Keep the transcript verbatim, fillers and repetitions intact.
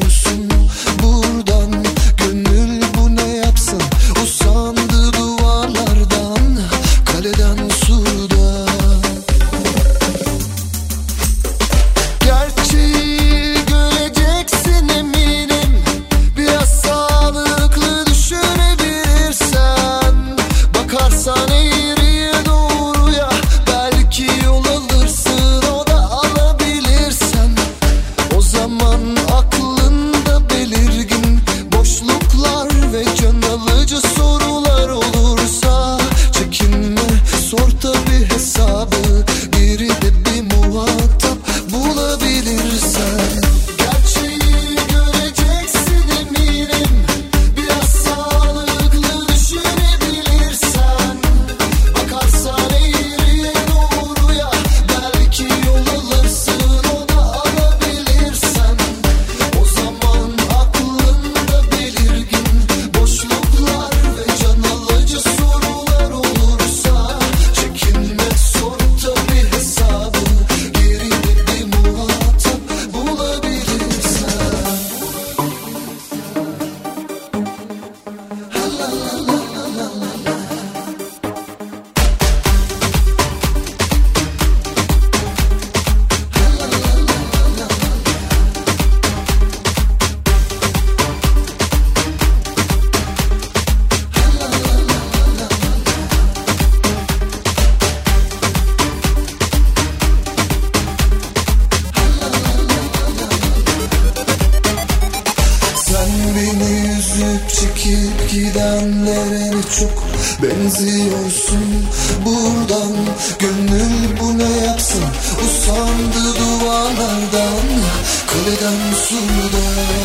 benziyorsun buradan. Gönül bu ne yapsın, usandı duvarlardan, kaleden surdan. Gerçeği göreceksin eminim, biraz sağlıklı düşünebilirsen. Bakarsan eğriye doğruya, belki yol alırsın, o da alabilirsen. O zaman aklında belirgin boşluklar ve can alıcı sorular olursa, çekinme, sor tabi hesabı, biri de bir muhatap bulabilirsen. Gerçeği göreceksin eminim, biraz sağlıklı düşünebilirsen. Bakarsan eğriye doğruya, belki yol alırsın, o da alabilirsen. O zaman aklında belirgin boşluklar ve can alıcı sorular olursa, çekinme, sor tabi hesabı, geride bir muhatap bulabilirsen. Sen beni üzüp çekip gidenlere çok benziyorsun buradan. Gönül bu ne yapsın, usandı duvarlardan, kaleden surdan.